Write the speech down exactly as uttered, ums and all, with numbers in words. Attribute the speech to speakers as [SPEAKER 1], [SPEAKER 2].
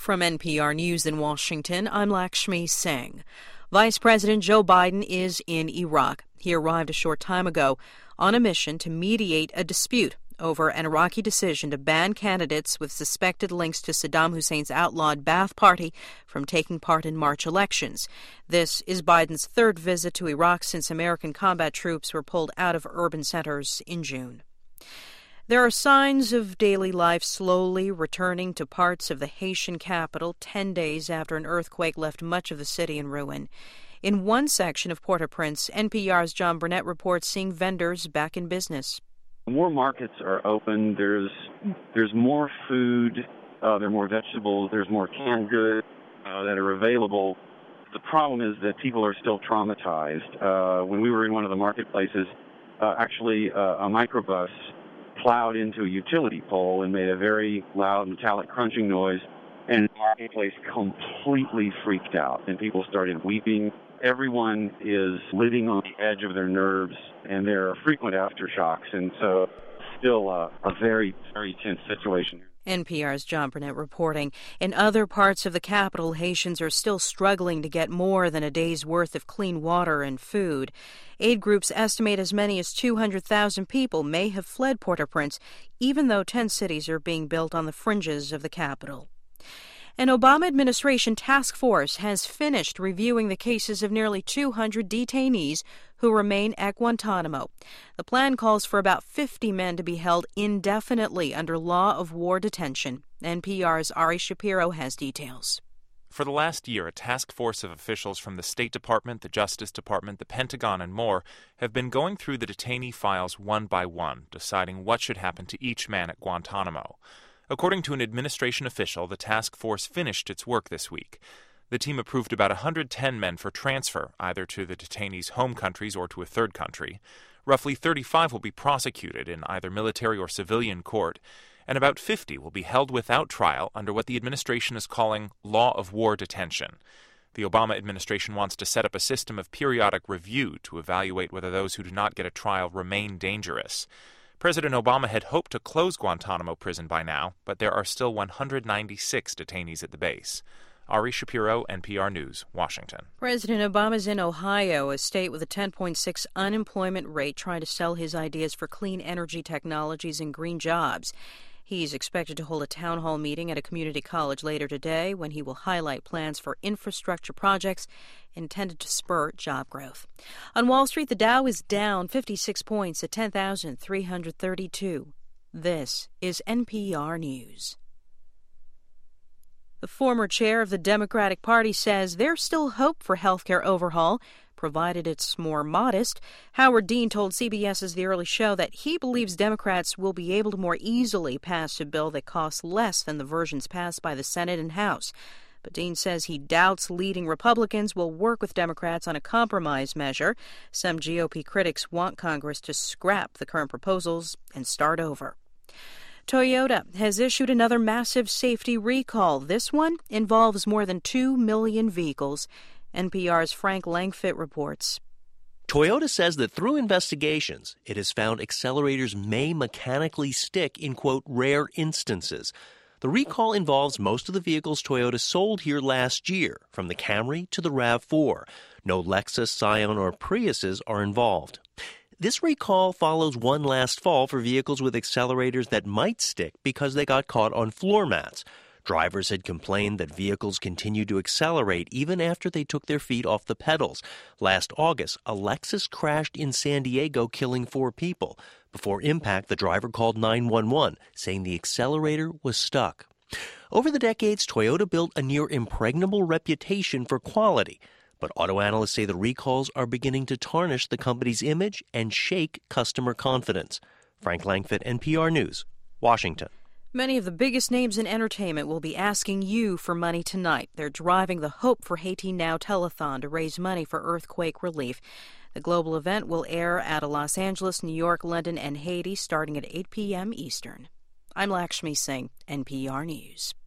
[SPEAKER 1] From N P R News in Washington, I'm Lakshmi Singh. Vice President Joe Biden is in Iraq. He arrived a short time ago on a mission to mediate a dispute over an Iraqi decision to ban candidates with suspected links to Saddam Hussein's outlawed Ba'ath Party from taking part in March elections. This is Biden's third visit to Iraq since American combat troops were pulled out of urban centers in June. There are signs of daily life slowly returning to parts of the Haitian capital ten days after an earthquake left much of the city in ruin. In one section of Port-au-Prince, N P R's John Burnett reports seeing vendors back in business.
[SPEAKER 2] More markets are open. There's there's more food. Uh, there are more vegetables. There's more canned goods uh, that are available. The problem is that people are still traumatized. Uh, when we were in one of the marketplaces, uh, actually uh, a microbus plowed into a utility pole and made a very loud metallic crunching noise, and the marketplace completely freaked out, and people started weeping. Everyone is living on the edge of their nerves, and there are frequent aftershocks, and so still uh, a very, very tense situation.
[SPEAKER 1] N P R's John Burnett reporting. In other parts of the capital, Haitians are still struggling to get more than a day's worth of clean water and food. Aid groups estimate as many as two hundred thousand people may have fled Port-au-Prince, even though ten cities are being built on the fringes of the capital. An Obama administration task force has finished reviewing the cases of nearly two hundred detainees who remain at Guantanamo. The plan calls for about fifty men to be held indefinitely under law of war detention. N P R's Ari Shapiro has details.
[SPEAKER 3] For the last year, a task force of officials from the State Department, the Justice Department, the Pentagon, and more have been going through the detainee files one by one, deciding what should happen to each man at Guantanamo. According to an administration official, the task force finished its work this week. The team approved about one hundred ten men for transfer, either to the detainees' home countries or to a third country. Roughly thirty-five will be prosecuted in either military or civilian court, and about fifty will be held without trial under what the administration is calling law of war detention. The Obama administration wants to set up a system of periodic review to evaluate whether those who do not get a trial remain dangerous. President Obama had hoped to close Guantanamo prison by now, but there are still one hundred ninety-six detainees at the base. Ari Shapiro, N P R News, Washington.
[SPEAKER 1] President Obama's in Ohio, a state with a ten point six unemployment rate, trying to sell his ideas for clean energy technologies and green jobs. He's expected to hold a town hall meeting at a community college later today when he will highlight plans for infrastructure projects intended to spur job growth. On Wall Street, the Dow is down fifty-six points at ten thousand three hundred thirty-two. This is N P R News. The former chair of the Democratic Party says there's still hope for health care overhaul, provided it's more modest. Howard Dean told C B S's The Early Show that he believes Democrats will be able to more easily pass a bill that costs less than the versions passed by the Senate and House. But Dean says he doubts leading Republicans will work with Democrats on a compromise measure. Some G O P critics want Congress to scrap the current proposals and start over. Toyota has issued another massive safety recall. This one involves more than two million vehicles. N P R's Frank Langfitt reports.
[SPEAKER 4] Toyota says that through investigations, it has found accelerators may mechanically stick in, quote, rare instances. The recall involves most of the vehicles Toyota sold here last year, from the Camry to the RAV four. No Lexus, Scion, or Priuses are involved. This recall follows one last fall for vehicles with accelerators that might stick because they got caught on floor mats. Drivers had complained that vehicles continued to accelerate even after they took their feet off the pedals. Last August, a Lexus crashed in San Diego, killing four people. Before impact, the driver called nine one one, saying the accelerator was stuck. Over the decades, Toyota built a near impregnable reputation for quality. But auto analysts say the recalls are beginning to tarnish the company's image and shake customer confidence. Frank Langfitt, N P R News, Washington.
[SPEAKER 1] Many of the biggest names in entertainment will be asking you for money tonight. They're driving the Hope for Haiti Now telethon to raise money for earthquake relief. The global event will air out of Los Angeles, New York, London, and Haiti starting at eight p.m. Eastern. I'm Lakshmi Singh, N P R News.